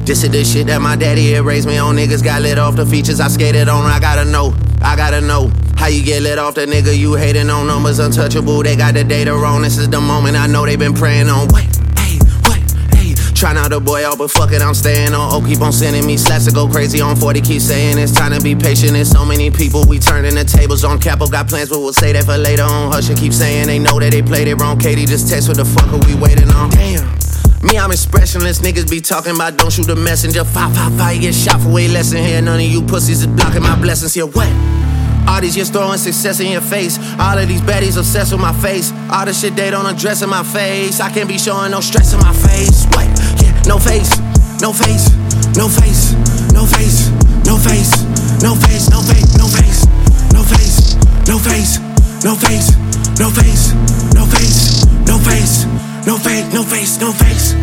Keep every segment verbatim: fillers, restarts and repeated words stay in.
This is the shit that my daddy had raised me on. Niggas got lit off the features I skated on. I gotta know, I gotta know how you get lit off the nigga you hating on. Numbers untouchable, they got the data wrong. This is the moment I know they been praying on. What? Hey, what? Hey, try not to boy out, but fuck it, I'm staying on. Oh, keep on sending me slaps to go crazy on forty. Keep saying it's time to be patient. There's so many people, we turning the tables on. Capo got plans, but we'll say that for later on. Hush and keep saying they know that they played it wrong. Katie just text, what the fuck are we waiting on? Damn. Me, I'm expressionless, niggas be talking about don't shoot the messenger. Five, five, five, you get shot for way less in here. None of you pussies is blocking my blessings here. What? All these years throwing success in your face. All of these baddies obsessed with my face. All the shit they don't address in my face. I can't be showing no stress in my face. What? Yeah, no face, no face, no face, no face, no face, no face, no face, no face, no face, no face, no face, no face, no face, no face. No face, no face, no face.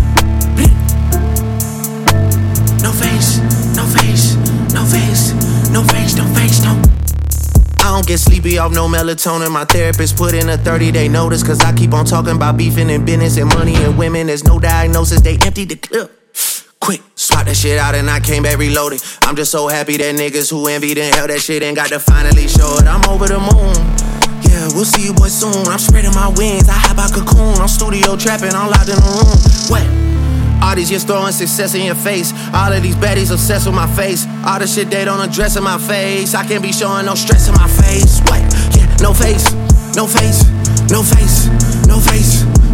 No face, no face, no face, no face, no face, no. I don't get sleepy off no melatonin. My therapist put in a thirty day notice. Cause I keep on talking about beefing and business and money and women. There's no diagnosis, they emptied the clip. Quick, swap that shit out and I came back reloaded. I'm just so happy that niggas who envied and held that shit ain't got to finally show it. I'm over the moon. Yeah, we'll see you boys soon. I'm spreading my wings, I hop out cocoon. I'm studio trapping, I'm locked in the room. What? All these years throwing success in your face. All of these baddies obsessed with my face. All the shit they don't address in my face. I can't be showing no stress in my face. What? Yeah, no face, no face, no face, no face,